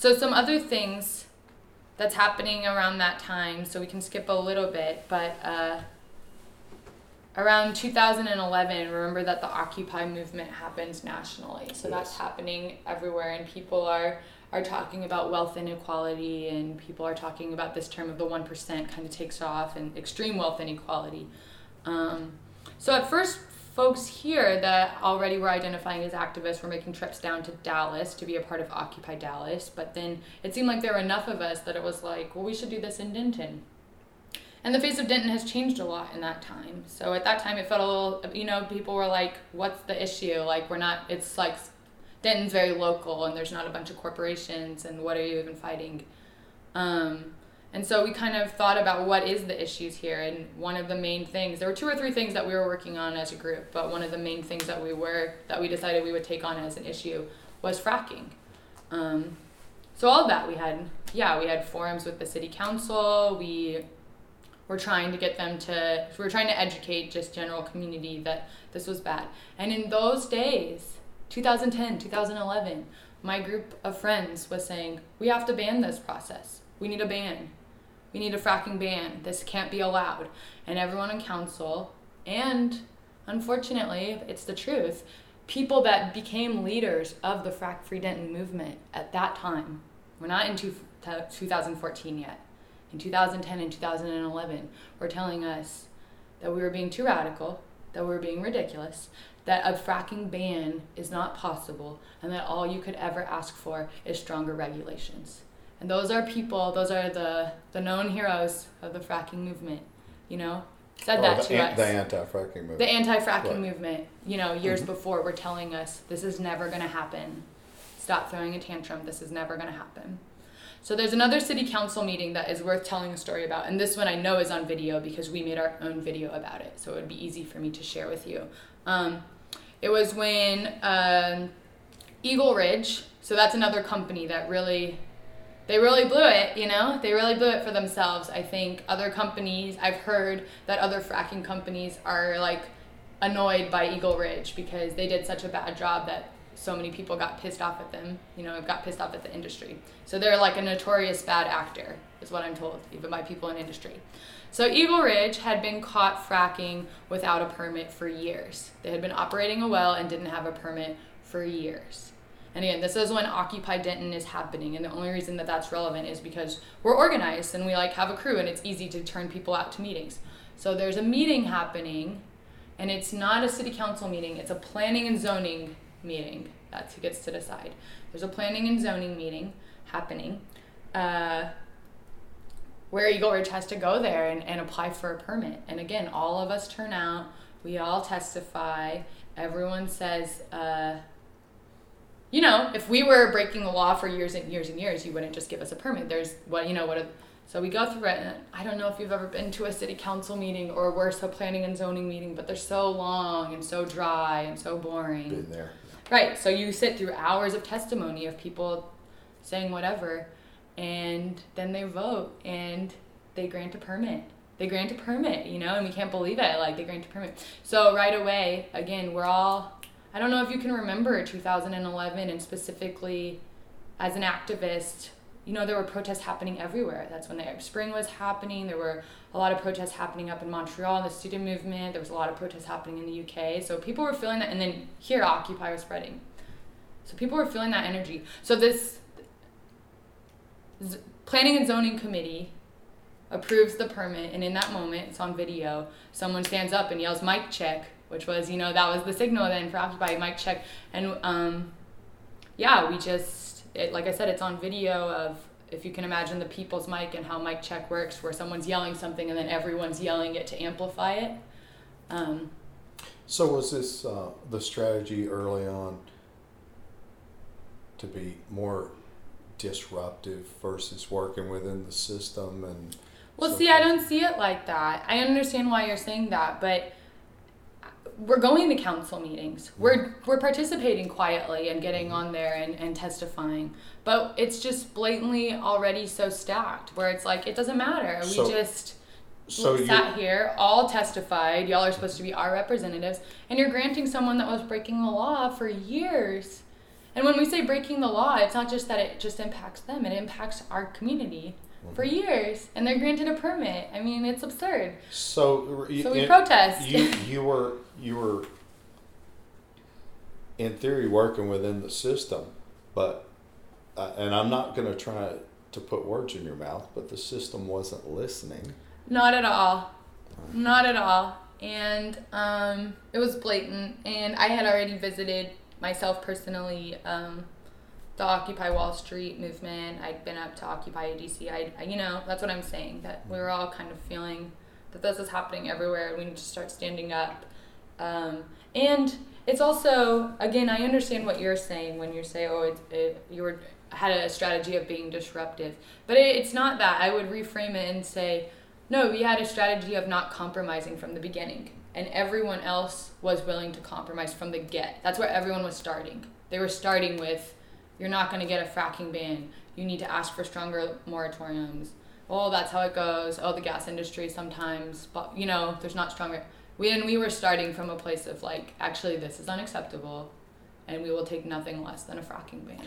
So some other things that's happening around that time, so we can skip a little bit, but around 2011, remember that the Occupy movement happens nationally. So that's happening everywhere, and people are talking about wealth inequality, and people are talking about this term of the 1% kind of takes off, and extreme wealth inequality. So at first, folks here that already were identifying as activists were making trips down to Dallas to be a part of Occupy Dallas, but then it seemed like there were enough of us that it was like, well, we should do this in Denton. And the face of Denton has changed a lot in that time. So at that time it felt a little, people were like, what's the issue? Like, it's like, Denton's very local and there's not a bunch of corporations, and what are you even fighting? And so we kind of thought about what is the issues here, and one of the main things, there were 2 or 3 things that we were working on as a group, but one of the main things that we decided we would take on as an issue was fracking. So all of that we had forums with the city council. We were trying to get them we were trying to educate just general community that this was bad. And in those days, 2010, 2011, my group of friends was saying, we have to ban this process. We need a ban. We need a fracking ban. This can't be allowed. And everyone in council, and unfortunately, it's the truth, people that became leaders of the Frack Free Denton movement at that time, we're not in 2014 yet, in 2010 and 2011, were telling us that we were being too radical, that we were being ridiculous, that a fracking ban is not possible, and that all you could ever ask for is stronger regulations. And those are the known heroes of the fracking movement, said that to us. The anti-fracking movement. The anti-fracking movement, years before were telling us, this is never going to happen. Stop throwing a tantrum. This is never going to happen. So there's another city council meeting that is worth telling a story about. And this one I know is on video because we made our own video about it. So it would be easy for me to share with you. It was when Eagle Ridge, so that's another company that they really blew it, They really blew it for themselves. I think other companies, I've heard that other fracking companies are annoyed by Eagle Ridge because they did such a bad job that so many people got pissed off at them, got pissed off at the industry. So they're like a notorious bad actor, is what I'm told, even by people in industry. So Eagle Ridge had been caught fracking without a permit for years. They had been operating a well and didn't have a permit for years. And again, this is when Occupy Denton is happening, and the only reason that that's relevant is because we're organized and we have a crew, and it's easy to turn people out to meetings. So there's a meeting happening, and it's not a city council meeting, it's a planning and zoning meeting. That's who gets to decide. There's a planning and zoning meeting happening where Eagle Ridge has to go there and apply for a permit. And again, all of us turn out, we all testify, everyone says, if we were breaking the law for years and years and years, you wouldn't just give us a permit. So we go through it, and I don't know if you've ever been to a city council meeting or worse, a planning and zoning meeting, but they're so long and so dry and so boring. Been there. Right, so you sit through hours of testimony of people saying whatever, and then they vote, and they grant a permit. And we can't believe it, they grant a permit. So right away, again, I don't know if you can remember 2011, and specifically as an activist, there were protests happening everywhere. That's when the Arab Spring was happening. There were a lot of protests happening up in Montreal, the student movement. There was a lot of protests happening in the UK. So people were feeling that, and then here Occupy was spreading. So people were feeling that energy. So this planning and zoning committee approves the permit, and in that moment, it's on video, someone stands up and yells, "Mic check," which was, that was the signal then for Occupy, mic check. And like I said, it's on video of, if you can imagine the people's mic and how mic check works, where someone's yelling something and then everyone's yelling it to amplify it. So was this the strategy early on to be more disruptive versus working within the system? And I don't see it like that. I understand why you're saying that, but we're going to council meetings. We're participating quietly and getting on there and testifying. But it's just blatantly already so stacked where it's it doesn't matter. We sat here, all testified. Y'all are supposed to be our representatives. And you're granting someone that was breaking the law for years And when we say breaking the law, it's not just that it just impacts them, it impacts our community for years, and they're granted a permit. I mean, it's absurd. So we protest. You were in theory working within the system, but and I'm not going to try to put words in your mouth, but the system wasn't listening. Not at all. Not at all. And it was blatant. And I had already visited myself personally the Occupy Wall Street movement. I'd been up to Occupy DC. I that's what I'm saying, that we were all kind of feeling that this is happening everywhere and we need to start standing up. And it's also, again, I understand what you're saying when you say, you had a strategy of being disruptive. But it's not that. I would reframe it and say, no, we had a strategy of not compromising from the beginning. And everyone else was willing to compromise from the get. That's where everyone was starting. They were starting with, you're not going to get a fracking ban. You need to ask for stronger moratoriums. Oh, that's how it goes. Oh, the gas industry sometimes, but there's not stronger. We were starting from a place of like, actually, this is unacceptable, and we will take nothing less than a fracking ban.